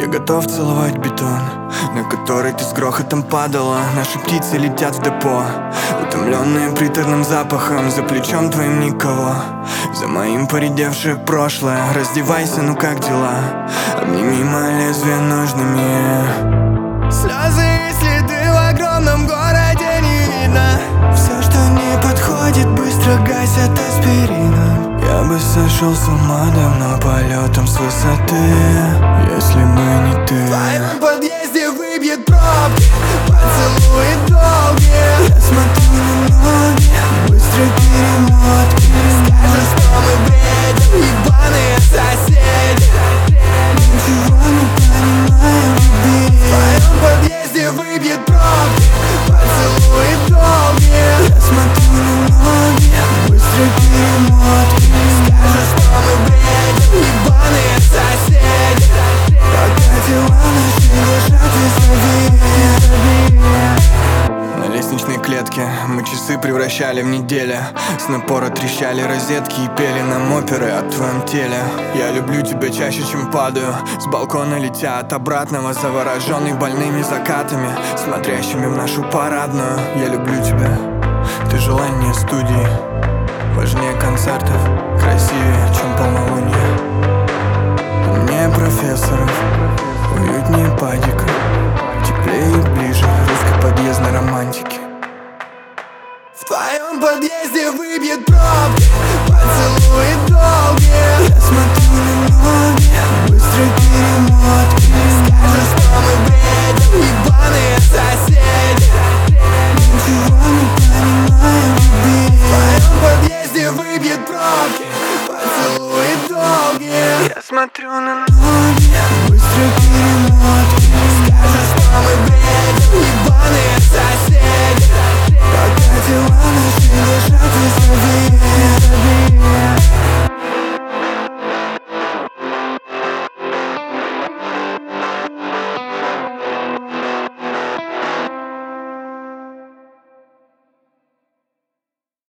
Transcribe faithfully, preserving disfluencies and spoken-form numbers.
Я готов целовать бетон, на который ты с грохотом падала. Наши птицы летят в депо, утомленные приторным запахом. За плечом твоим никого, за моим поредевшее прошлое. Раздевайся, ну как дела? Обними мои лезвия ножными. Слезы и следы в огромном городе не видно. Все, что не подходит, быстро гасят аспирином. Я бы сошел с ума давно полетом с высоты, если бы не ты. В твоем подъезде выбьет пробки, поцелуи долгие. Я смотрю на ноги, быстрые перемотки. Скажешь, что мы бредим, ебаные соседи. Ничего не понимаю, любви. В твоем подъезде выбьет пробки, поцелуи долгие. Я смотрю на ноги, быстрые перемотки. Скажешь, что мы бредим, ебаные соседи. Пока дела наши лежат весь на лестничной клетке мы часы превращали в недели. С напора трещали розетки и пели нам оперы о твоем теле. Я люблю тебя чаще, чем падаю с балкона, летя от обратного, завороженный больными закатами, смотрящими в нашу парадную. Я люблю тебя, ты желание студии, важнее концертов, красивее, чем полнолуние. Мне профессоров, уютнее падика, теплее и ближе русской подъездной романтики. В твоем подъезде выбьет пробки, поцелуи долгие. Я смотрю на ноги, быстрые перемотки. Скажешь, что мы бредим, ебаные соседи. Ничего не понимаю, любви. В твоем подъезде выбьет пробки, поцелуи долгие. Я смотрю на ноги.